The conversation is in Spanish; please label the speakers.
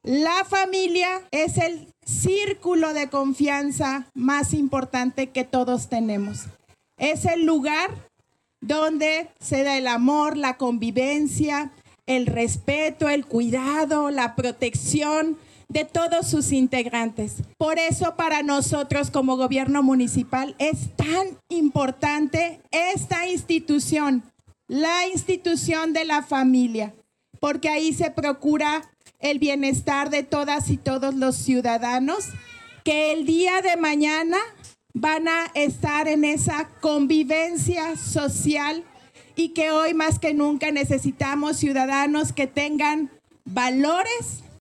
Speaker 1: La familia es el círculo de confianza más importante que todos tenemos. Es el lugar donde se da el amor, la convivencia, el respeto, el cuidado, la protección de todos sus integrantes. Por eso para nosotros como gobierno municipal es tan importante esta institución, la institución de la familia, porque ahí se procura el bienestar de todas y todos los ciudadanos que el día de mañana van a estar en esa convivencia social y que hoy más que nunca necesitamos ciudadanos que tengan valores